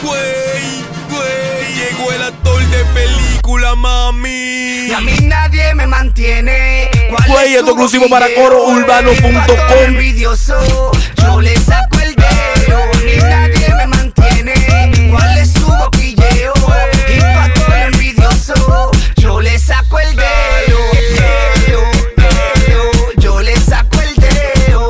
Llegó el actor de película, mami. Y a mí nadie me mantiene. Güey, esto exclusivo para corourbano.com. Envidioso, yo le saco el dedo. A mí nadie me mantiene. ¿Cuál es su boquilleo? Y pa' todo el envidioso, yo le saco el dedo. Yo le saco el dedo.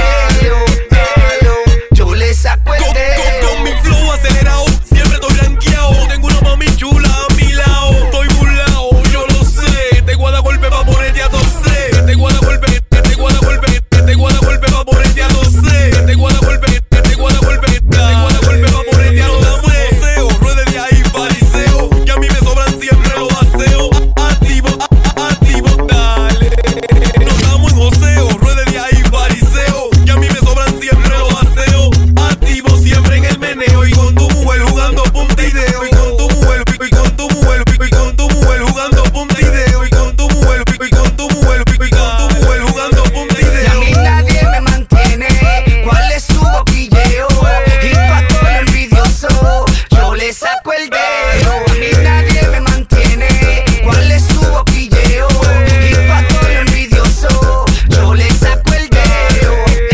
Yo le saco el dedo. Con mi flow acelerado, siempre estoy rankeado. Tengo una mami chula a mi lado. Estoy burlao, yo lo sé. Te guarda golpe pa' ponerte a toser. Te guarda golpe, te guarda golpe, te guarda golpe pa' ponerte a toser. Te guarda golpe, te guarda golpe, te guarda golpe pa' ponerte a toser. Ruede de ahí, fariseo, que a mí me sobran siempre los vaseos. Activo, dale. No estamos en joseo, ruede de ahí, fariseo, que a mí me sobran siempre los vaseos. Activo siempre en el meneo y con tu mujer jugando puntideo. Y con tu mujer, y con tu mujer, y con tu mujer jugando puntideo. Y con tu mujer, y con tu mujer, y con tu mujer jugando Y a puntideo. mí nadie me mantiene. ¿Cuál es su boquilleo? Y pa' todo el envidioso, yo le saco el dedo. A mí nadie me mantiene. ¿Cuál es su boquilleo? Y pa' todo el envidioso, yo le saco el dedo.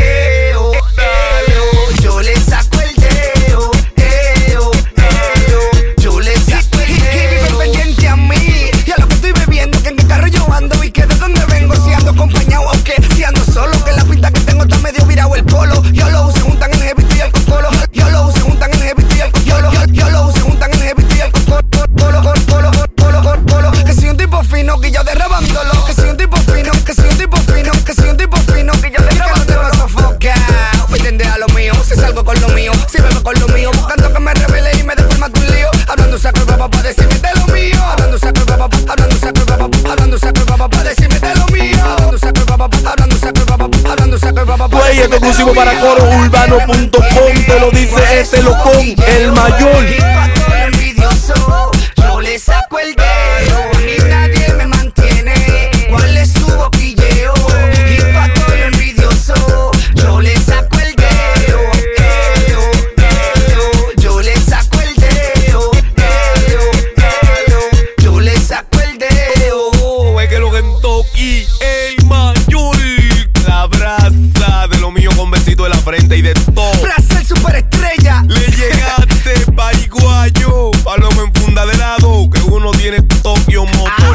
Yo le saco el dedo. Yo le saco el dedo. Y viven pendiente a mí y a lo que estoy bebiendo, que en el carro yo ando y que de donde vengo, si ando acompañado o que si ando solo, que la pinta que tengo está medio virado el polo. Yo lo uso, juntan el heavy y el cocolo. Yo lo uso, juntan el heavy y el cocolo. Yo lo uso, juntan el heavy y el cocolo. Que soy un tipo fino, que yo derrabándolo. Que soy un tipo fino, que soy un tipo fino, que soy un tipo fino, que yo derrabándolo. Que no tengo sofocado, voy a entender a lo mío. Si salgo con lo mío, si bebo con lo mío, buscando que me revele y me después mate un lío. Hablando saco y papá pa' decirme de lo mío. Hablando saco y papá, hablando saco y papá, hablando saco y papá pa' decirme de lo mío. Hablando saco y papá, hablando saco y papá, hablando saco y papá pa' Güey, esto decirme de lo exclusivo para mío. corourbano.com. Te lo dice este locón, el mayor. Y pa' todo el envidioso, yo le saco el dedo. A mí nadie me mantiene. ¿Cuál es su boquilleo? Y pa' todo el envidioso, yo le saco el dedo. Yo le saco el dedo. Yo le saco el dedo. Es que lo que en Toki, el mayor. La brasa de lo mío con besito en la frente y de todo. Placer superestrella. Le llegaste, pariguayo. Paloma en funda de lado, que uno tiene Tokio Motor.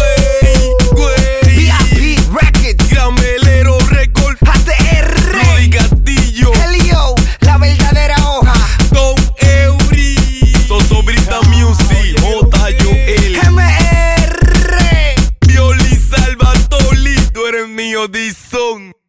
VIP Records. Gramelero Record. ATR. Rudy Castillo. Helio, la verdadera hoja. Don Eury. Sosobrita Music. J.U.L. MR. Violi Salvatoli. Tú eres mío, Dizon.